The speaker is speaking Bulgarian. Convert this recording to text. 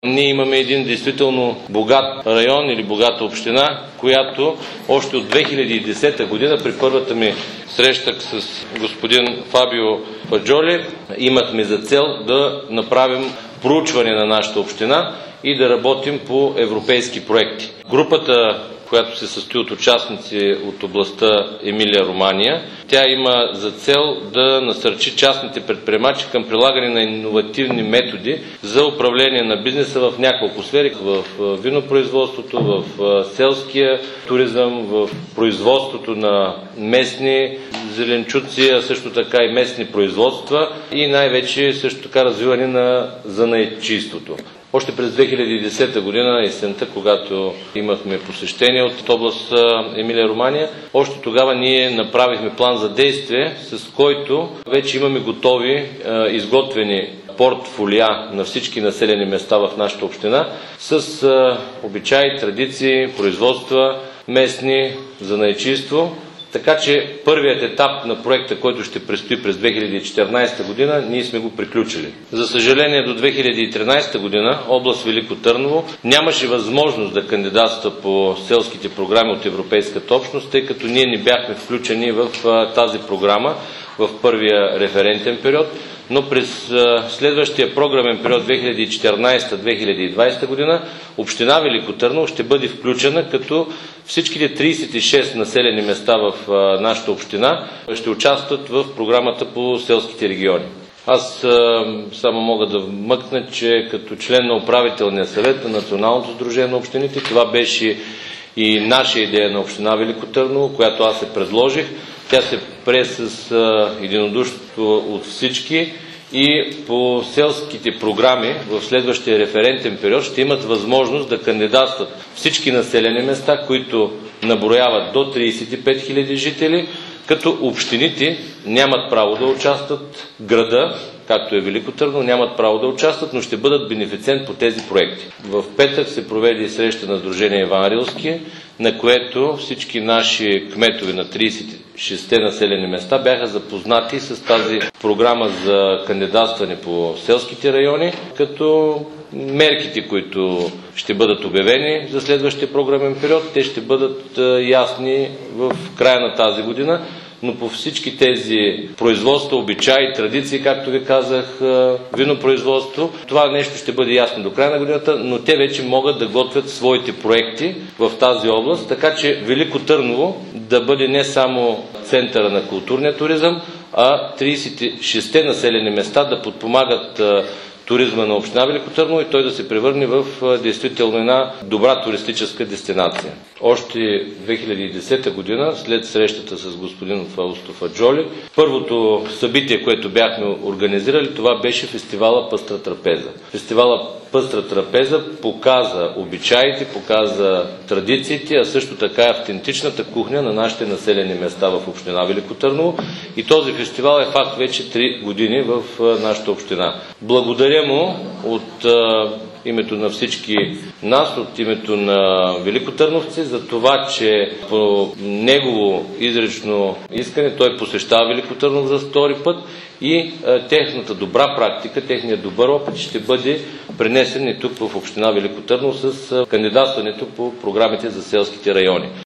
Ние имаме един действително богат район или богата община, която още от 2010 година при първата ми среща с господин Фабио Фаджоли имахме за цел да направим проучване на нашата община и да работим по европейски проекти. Групата, която се състои от участници от областта Емилия-Романья, тя има за цел да насърчи частните предприемачи към прилагане на иновативни методи за управление на бизнеса в няколко сфери, в винопроизводството, в селския туризъм, в производството на местни зеленчуци, а също така и местни производства и най-вече също така развиване на занаятчийството. Още през 2010 година, есента, когато имахме посещение от област Емилия-Романья, още тогава ние направихме план за действие, с който вече имаме готови, изготвени портфолиа на всички населени места в нашата община с обичаи, традиции, производства, местни, занаятчийство. Така че първият етап на проекта, който ще предстои през 2014 година, ние сме го приключили. За съжаление, до 2013 година област Велико Търново нямаше възможност да кандидатства по селските програми от Европейската общност, тъй като ние не бяхме включени в тази програма в първия референтен период, но през следващия програмен период 2014-2020 година община Велико Търново ще бъде включена, като всичките 36 населени места в нашата община ще участват в програмата по селските региони. Аз само мога да вмъкна, че като член на управителния съвет на Националното сдружение на общините, това беше и наша идея на община Велико Търново, която аз се предложих. Тя се прие с единодушство от всички и по селските програми в следващия референтен период ще имат възможност да кандидатстват всички населени места, които наброяват до 35 000 жители, като общините нямат право да участват, града, както е Велико Търново, нямат право да участват, но ще бъдат бенефициент по тези проекти. В петък се проведе среща на Сдружение Иван Рилски, на което всички наши кметове на 36-те населени места бяха запознати с тази програма за кандидатстване по селските райони, като мерките, които ще бъдат обявени за следващия програмен период, те ще бъдат ясни в края на тази година, но по всички тези производства, обичаи, традиции, както ви казах, винопроизводство, това нещо ще бъде ясно до края на годината, но те вече могат да готвят своите проекти в тази област, така че Велико Търново да бъде не само центъра на културния туризъм, а 36-те населени места да подпомагат туризма на община Велико Търново и той да се превърне в действително една добра туристическа дестинация. Още 2010 година, след срещата с господин Фаусто Фаджоли, първото събитие, което бяхме организирали, това беше фестивала Пъстра трапеза. Фестивала Пъстра трапеза показа обичаите, показа традициите, а също така автентичната кухня на нашите населени места в община Велико Търново. И този фестивал е факт вече 3 години в нашата община. Благодаря му от името на всички нас, от името на великотърновци, за това, че по негово изрично искане той посещава Велико Търново за втори път и техната добра практика, техният добър опит ще бъде пренесен и тук в община Велико Търново с кандидатстването по програмите за селските райони.